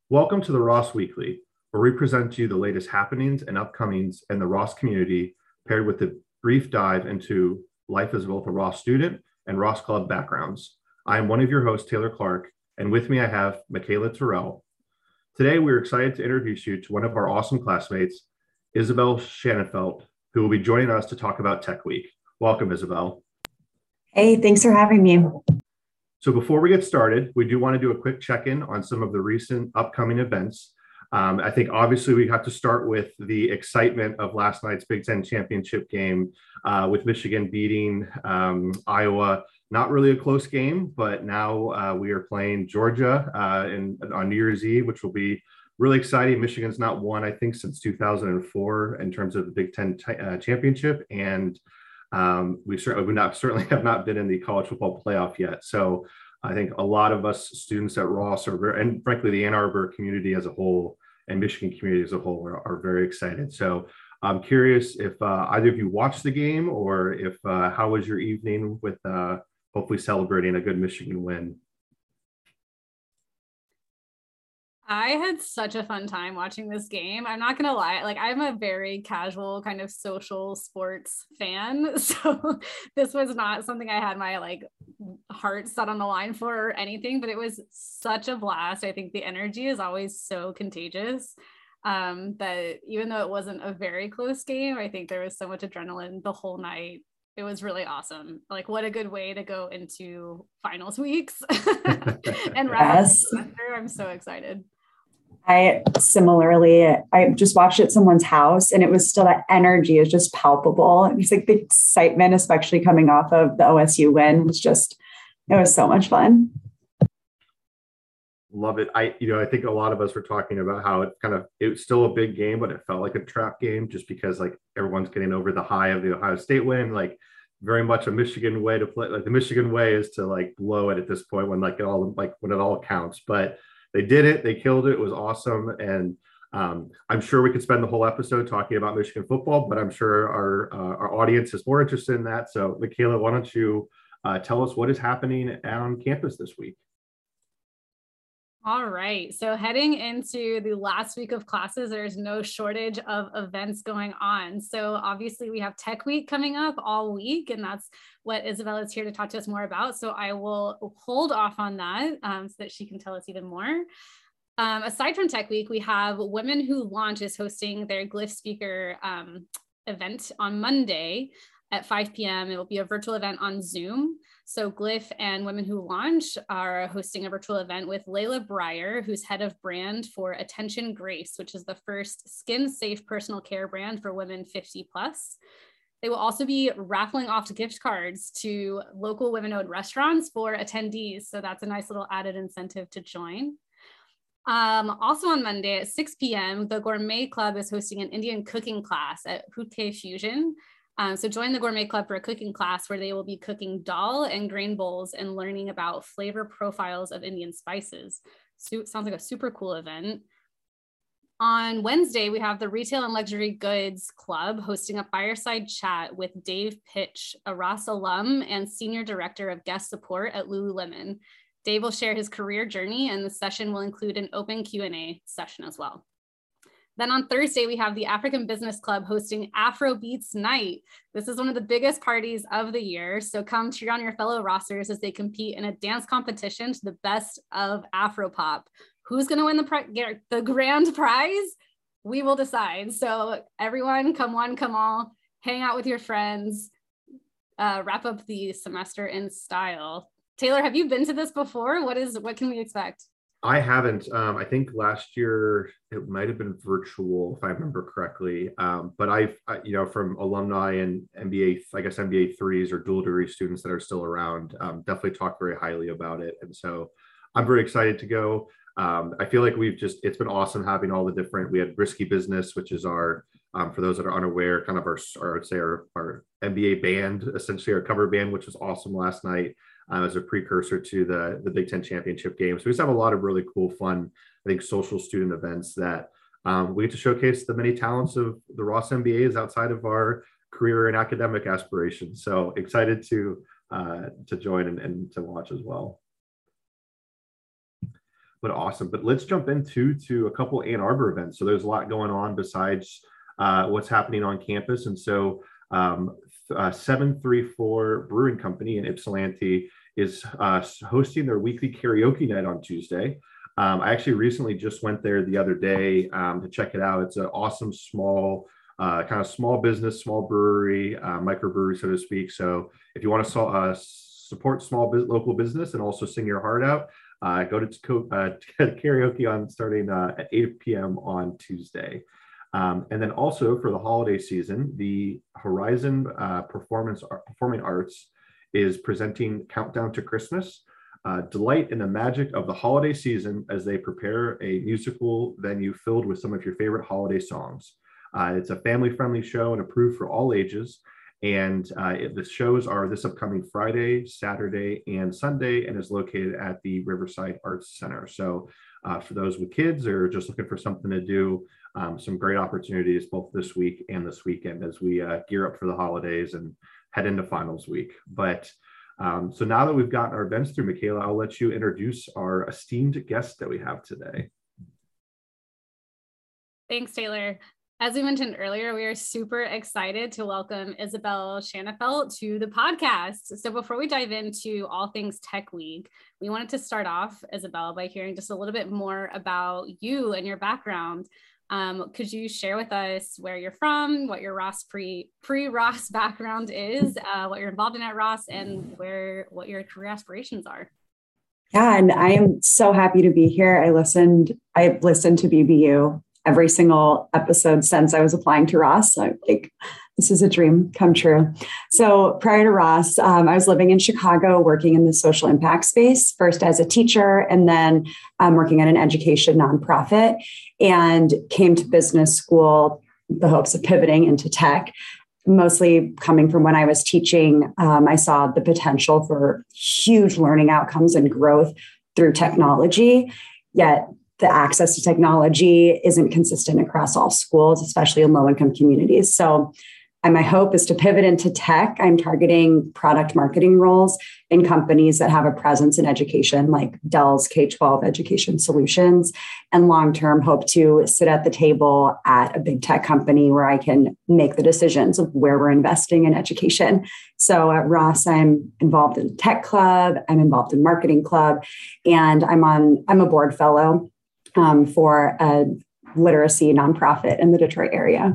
Welcome to the Ross Weekly, where we present to you the latest happenings and upcomings in the Ross community, paired with a brief dive into life as both a Ross student and Ross Club backgrounds. I am one of your hosts, Taylor Clark, and with me I have Michaela Terrell. Today, we're excited to introduce you to one of our awesome classmates, Isabel Shannenfeld, who will be joining us to talk about Tech Week. Welcome, Isabel. Hey, thanks for having me. So before we get started, we do want to do a quick check-in on some of the recent upcoming events. I think obviously we have to start with the excitement of last night's Big Ten championship game with Michigan beating Iowa. Not really a close game, but now we are playing Georgia on New Year's Eve, which will be really exciting. Michigan's not won, I think, since 2004 in terms of the Big Ten championship, and we certainly have not been in the college football playoff yet. So I think a lot of us students at Ross and frankly, the Ann Arbor community as a whole and Michigan community as a whole are very excited. So I'm curious if either of you watched the game or if how was your evening with hopefully celebrating a good Michigan win? I had such a fun time watching this game. I'm not gonna lie, like I'm a very casual kind of social sports fan. So this was not something I had my heart set on the line for or anything, but it was such a blast. I think the energy is always so contagious. That even though it wasn't a very close game, I think there was so much adrenaline the whole night. It was really awesome. Like, what a good way to go into finals weeks and wrap up the semester. I'm so excited. I just watched it at someone's house and it was still, that energy is just palpable. It's like the excitement, especially coming off of the OSU win, it was so much fun. Love it. I think a lot of us were talking about how it was still a big game, but it felt like a trap game just because like everyone's getting over the high of the Ohio State win, like very much a Michigan way to play. Like the Michigan way is to like blow it at this point when when it all counts, but they did it. They killed it. It was awesome. And I'm sure we could spend the whole episode talking about Michigan football, but I'm sure our audience is more interested in that. So Michaela, why don't you tell us what is happening on campus this week? All right. So heading into the last week of classes, there's no shortage of events going on. So obviously we have Tech Week coming up all week, and that's what Isabella is here to talk to us more about. So I will hold off on that so that she can tell us even more. Aside from Tech Week, we have Women Who Launch is hosting their Glyph speaker event on Monday at 5 p.m. It will be a virtual event on Zoom. So Glyph and Women Who Launch are hosting a virtual event with Layla Breyer, who's head of brand for Attention Grace, which is the first skin-safe personal care brand for women 50 plus. They will also be raffling off gift cards to local women-owned restaurants for attendees. So that's a nice little added incentive to join. Also on Monday at 6 p.m., the Gourmet Club is hosting an Indian cooking class at Hootkay Fusion. So join the Gourmet Club for a cooking class where they will be cooking dal and grain bowls and learning about flavor profiles of Indian spices. So sounds like a super cool event. On Wednesday, we have the Retail and Luxury Goods Club hosting a fireside chat with Dave Pitch, a Ross alum and Senior Director of Guest Support at Lululemon. Dave will share his career journey, and the session will include an open Q&A session as well. Then on Thursday, we have the African Business Club hosting Afrobeats Night. This is one of the biggest parties of the year. So come cheer on your fellow Rossers as they compete in a dance competition to the best of Afropop. Who's going to win the grand prize? We will decide. So everyone, come one, come all, hang out with your friends, wrap up the semester in style. Taylor, have you been to this before? What can we expect? I haven't. I think last year it might have been virtual, if I remember correctly. But I've, from alumni and MBA threes or dual degree students that are still around, definitely talk very highly about it. And so I'm very excited to go. I feel like it's been awesome having all the different, we had Risky Business, which is our, for those that are unaware, kind of our MBA band, essentially our cover band, which was awesome last night. As a precursor to the Big Ten championship game. So we just have a lot of really cool, fun, I think, social student events that we get to showcase the many talents of the Ross MBAs outside of our career and academic aspirations. So excited to join and to watch as well. But awesome. But let's jump into a couple Ann Arbor events. So there's a lot going on besides what's happening on campus. And so 734 Brewing Company in Ypsilanti is hosting their weekly karaoke night on Tuesday. I actually recently just went there the other day to check it out. It's an awesome small kind of small business, small brewery, microbrewery, so to speak. So if you want to support small local business and also sing your heart out, go to karaoke on starting at 8 p.m. on Tuesday. And then also for the holiday season, the Horizon Performing Arts is presenting Countdown to Christmas. Delight in the magic of the holiday season as they prepare a musical venue filled with some of your favorite holiday songs. It's a family-friendly show and approved for all ages. And the shows are this upcoming Friday, Saturday, and Sunday, and is located at the Riverside Arts Center. So for those with kids or just looking for something to do, some great opportunities both this week and this weekend as we gear up for the holidays and head into finals week. But so now that we've gotten our events through, Michaela, I'll let you introduce our esteemed guest that we have today. Thanks, Taylor. As we mentioned earlier, we are super excited to welcome Isabel Shanafelt to the podcast. So before we dive into all things Tech Week, we wanted to start off, Isabel, by hearing just a little bit more about you and your background. Could you share with us where you're from, what your Ross pre-Ross background is, what you're involved in at Ross, and what your career aspirations are? Yeah, and I am so happy to be here. I've listened to BBU every single episode since I was applying to Ross. So I'm like, this is a dream come true. So prior to Ross, I was living in Chicago, working in the social impact space, first as a teacher, and then working at an education nonprofit, and came to business school, the hopes of pivoting into tech. Mostly coming from when I was teaching, I saw the potential for huge learning outcomes and growth through technology, yet the access to technology isn't consistent across all schools, especially in low-income communities. So my hope is to pivot into tech. I'm targeting product marketing roles in companies that have a presence in education, like Dell's K-12 Education Solutions, and long-term hope to sit at the table at a big tech company where I can make the decisions of where we're investing in education. So at Ross, I'm involved in tech club, I'm involved in marketing club, and I'm a board fellow for a literacy nonprofit in the Detroit area.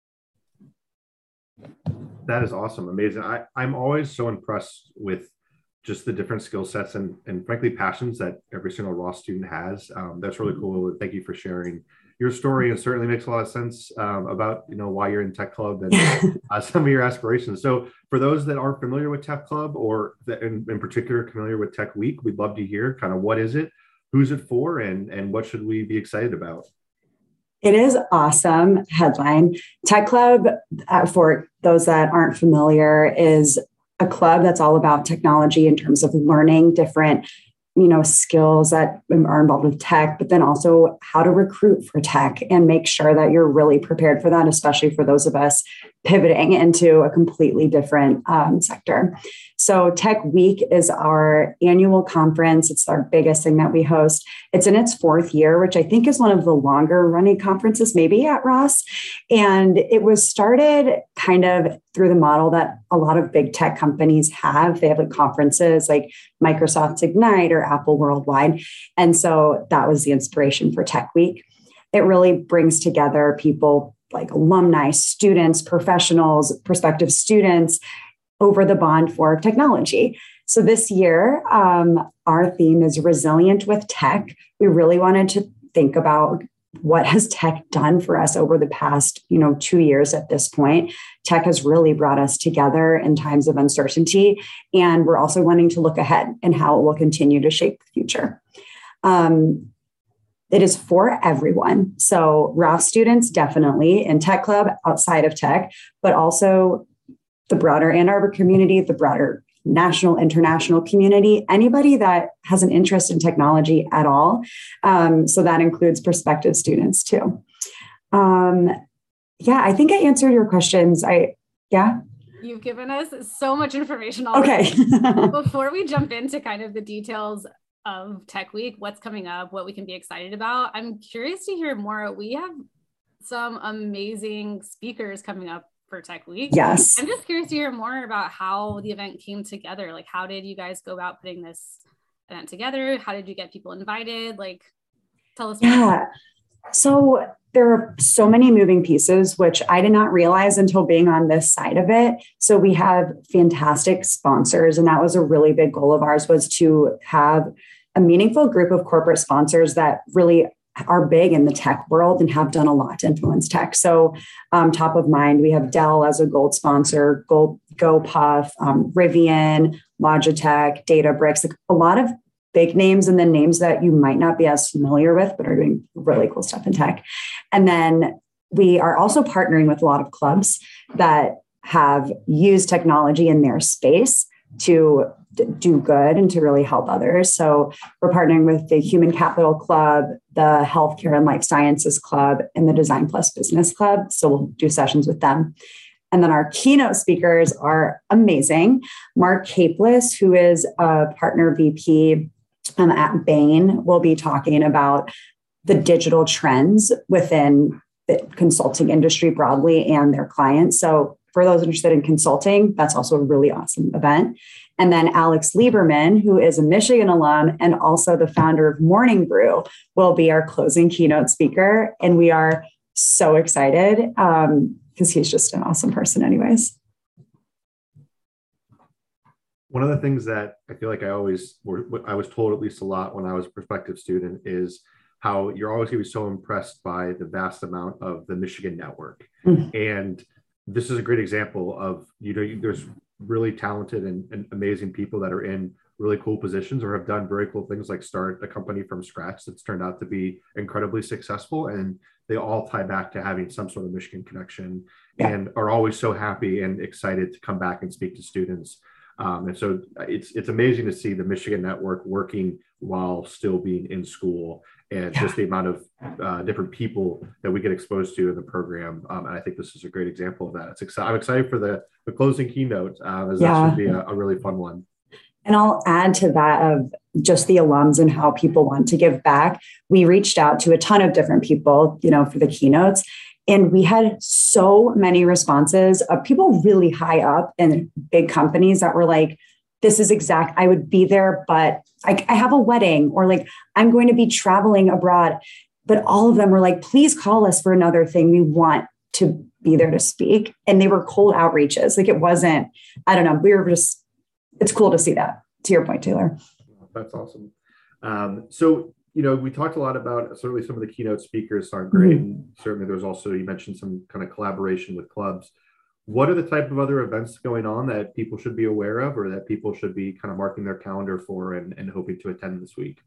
That is awesome. Amazing. I'm always so impressed with just the different skill sets and frankly, passions that every single Ross student has. That's really cool. Thank you for sharing your story. It certainly makes a lot of sense about, why you're in Tech Club and some of your aspirations. So for those that aren't familiar with Tech Club or that in particular familiar with Tech Week, we'd love to hear kind of what is it, who's it for, and what should we be excited about? It is awesome headline. Tech Club, for those that aren't familiar, is a club that's all about technology in terms of learning different, skills that are involved with tech, but then also how to recruit for tech and make sure that you're really prepared for that, especially for those of us pivoting into a completely different sector. So Tech Week is our annual conference. It's our biggest thing that we host. It's in its fourth year, which I think is one of the longer running conferences maybe at Ross. And it was started kind of through the model that a lot of big tech companies have. They have like conferences like Microsoft's Ignite or Apple Worldwide. And so that was the inspiration for Tech Week. It really brings together people like alumni, students, professionals, prospective students over the bond for technology. So this year, our theme is resilient with tech. We really wanted to think about what has tech done for us over the past, 2 years at this point. Tech has really brought us together in times of uncertainty. And we're also wanting to look ahead and how it will continue to shape the future. It is for everyone. So Ross students, definitely in Tech Club, outside of tech, but also the broader Ann Arbor community, the broader national, international community, anybody that has an interest in technology at all. So that includes prospective students too. I think I answered your questions. You've given us so much information already. Okay. Before we jump into kind of the details of Tech Week, what's coming up, what we can be excited about. I'm curious to hear more. We have some amazing speakers coming up for Tech Week. Yes. I'm just curious to hear more about how the event came together. Like, how did you guys go about putting this event together? How did you get people invited? Like, tell us more. Yeah. So there are so many moving pieces, which I did not realize until being on this side of it. So we have fantastic sponsors, and that was a really big goal of ours, was to have a meaningful group of corporate sponsors that really are big in the tech world and have done a lot to influence tech. So top of mind, we have Dell as a gold sponsor, GoPuff, Rivian, Logitech, Databricks, like a lot of big names, and then names that you might not be as familiar with, but are doing really cool stuff in tech. And then we are also partnering with a lot of clubs that have used technology in their space to do good and to really help others. So we're partnering with the Human Capital Club, the Healthcare and Life Sciences Club, and the Design Plus Business Club. So we'll do sessions with them. And then our keynote speakers are amazing. Mark Capeless, who is a partner VP at Bain, will be talking about the digital trends within the consulting industry broadly and their clients. So for those interested in consulting, that's also a really awesome event. And then Alex Lieberman, who is a Michigan alum and also the founder of Morning Brew, will be our closing keynote speaker. And we are so excited because he's just an awesome person anyways. One of the things that I feel like I was told at least a lot when I was a prospective student is how you're always going to be so impressed by the vast amount of the Michigan network. Mm-hmm. And this is a great example of, there's really talented and amazing people that are in really cool positions or have done very cool things, like start a company from scratch that's turned out to be incredibly successful. And they all tie back to having some sort of Michigan connection, and are always so happy and excited to come back and speak to students. And so it's amazing to see the Michigan network working while still being in school, and just the amount of different people that we get exposed to in the program. And I think this is a great example of that. I'm excited for the closing keynote, as that should be a really fun one. And I'll add to that of just the alums and how people want to give back. We reached out to a ton of different people, for the keynotes. And we had so many responses of people really high up in big companies that were like, I would be there, but I have a wedding, or like, I'm going to be traveling abroad. But all of them were like, please call us for another thing. We want to be there to speak. And they were cold outreaches. Like, it wasn't, I don't know. It's cool to see that, to your point, Taylor. That's awesome. So, we talked a lot about certainly some of the keynote speakers are great. Mm-hmm. And certainly there's also, you mentioned some kind of collaboration with clubs. What are the type of other events going on that people should be aware of, or that people should be kind of marking their calendar for and hoping to attend this week?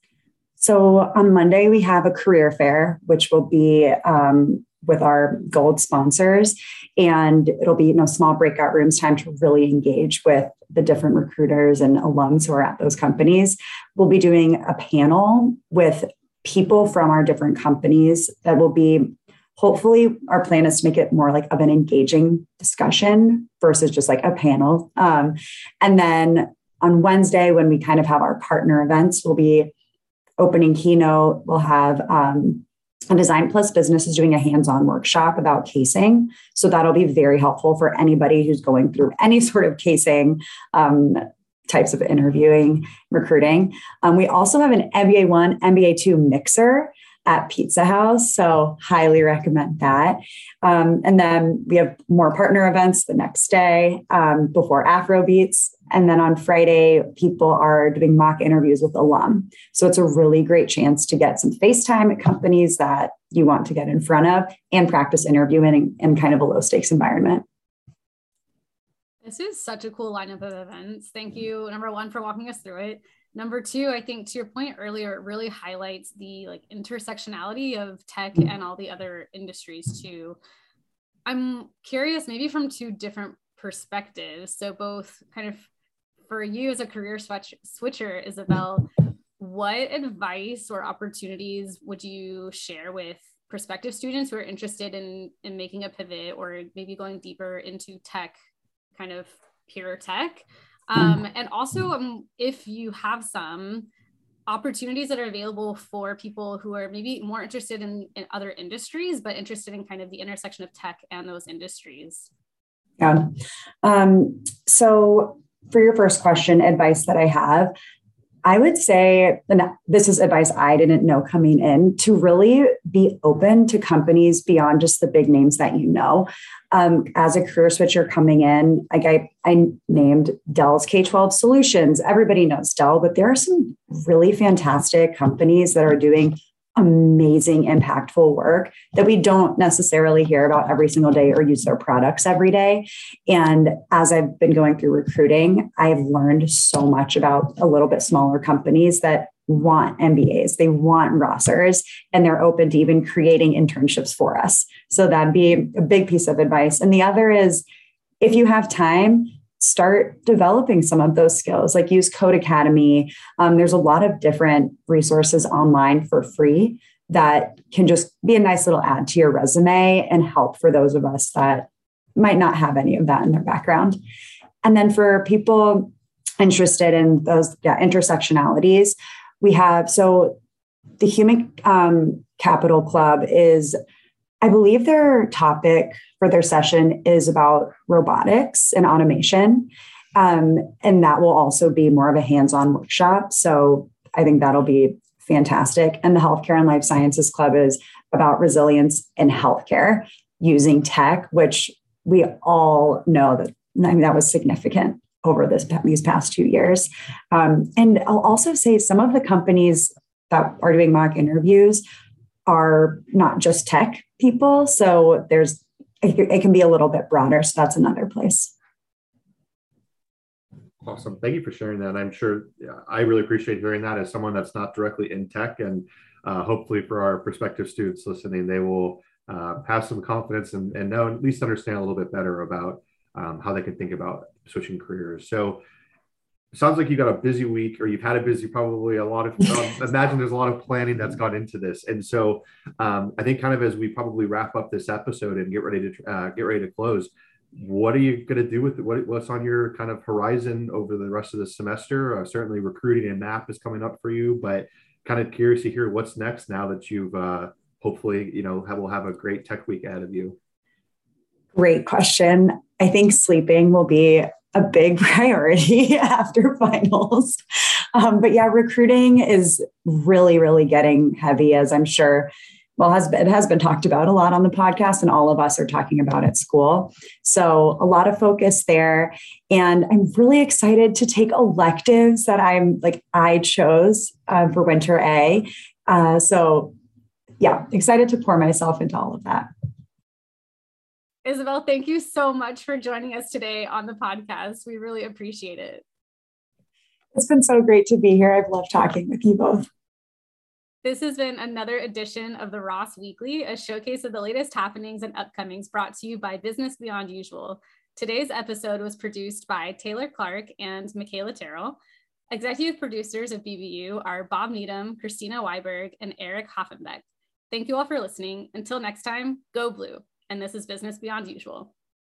So on Monday, we have a career fair, which will be with our gold sponsors. And it'll be, small breakout rooms, time to really engage with the different recruiters and alums who are at those companies. We'll be doing a panel with people from our different companies that will be, hopefully our plan is to make it more like of an engaging discussion versus just like a panel. And then on Wednesday, when we kind of have our partner events, we'll be opening keynote. We'll have a Design Plus Business is doing a hands-on workshop about casing. So that'll be very helpful for anybody who's going through any sort of casing types of interviewing, recruiting. We also have an MBA 1, MBA 2 mixer at Pizza House. So highly recommend that. And then we have more partner events the next day before Afrobeats. And then on Friday, people are doing mock interviews with alum. So it's a really great chance to get some face time at companies that you want to get in front of and practice interviewing in kind of a low stakes environment. This is such a cool lineup of events. Thank you, number one, for walking us through it. Number two, I think to your point earlier, it really highlights the intersectionality of tech and all the other industries too. I'm curious, maybe from two different perspectives. So both kind of for you as a career switcher, Isabel, what advice or opportunities would you share with prospective students who are interested in making a pivot or maybe going deeper into tech, kind of pure tech? And also, if you have some, opportunities that are available for people who are maybe more interested in other industries, but interested in kind of the intersection of tech and those industries? Yeah. So for your first question, advice that I have, I would say, and this is advice I didn't know coming in, to really be open to companies beyond just the big names that you know. As a career switcher coming in, like I named Dell's K-12 Solutions. Everybody knows Dell, but there are some really fantastic companies that are doing amazing, impactful work that we don't necessarily hear about every single day or use their products every day. And as I've been going through recruiting, I've learned so much about a little bit smaller companies that want MBAs, they want Rossers, and they're open to even creating internships for us. So that'd be a big piece of advice. And the other is, if you have time, start developing some of those skills, like use Codecademy. There's a lot of different resources online for free that can just be a nice little add to your resume and help for those of us that might not have any of that in their background. And then for people interested in those intersectionalities, we have, so the Human Capital Club is, I believe their topic for their session is about robotics and automation. And that will also be more of a hands-on workshop. So I think that'll be fantastic. And the Healthcare and Life Sciences Club is about resilience in healthcare using tech, which we all know that, I mean, that was significant over these past 2 years. And I'll also say some of the companies that are doing mock interviews are not just tech people. So it can be a little bit broader. So that's another place. Awesome. Thank you for sharing that. I'm sure I really appreciate hearing that as someone that's not directly in tech. And hopefully for our prospective students listening, they will have some confidence and know, at least understand a little bit better about how they can think about switching careers. So it sounds like you got a busy week, or you've had a busy, probably a lot of, imagine there's a lot of planning that's gone into this. And so I think kind of as we probably wrap up this episode and get ready to close, what are you going to do with it? What's on your kind of horizon over the rest of the semester? Certainly recruiting and MAP is coming up for you, but kind of curious to hear what's next now that you've hopefully, will have a great tech week ahead of you. Great question. I think sleeping will be a big priority after finals. But yeah, recruiting is really, really getting heavy, as I'm sure, it has been talked about a lot on the podcast, and all of us are talking about at school. So a lot of focus there. And I'm really excited to take electives that I chose for winter A. So yeah, excited to pour myself into all of that. Isabel, thank you so much for joining us today on the podcast. We really appreciate it. It's been so great to be here. I've loved talking with you both. This has been another edition of the Ross Weekly, a showcase of the latest happenings and upcomings brought to you by Business Beyond Usual. Today's episode was produced by Taylor Clark and Michaela Terrell. Executive producers of BBU are Bob Needham, Christina Weiberg, and Eric Hoffenbeck. Thank you all for listening. Until next time, go Blue. And this is Business Beyond Usual.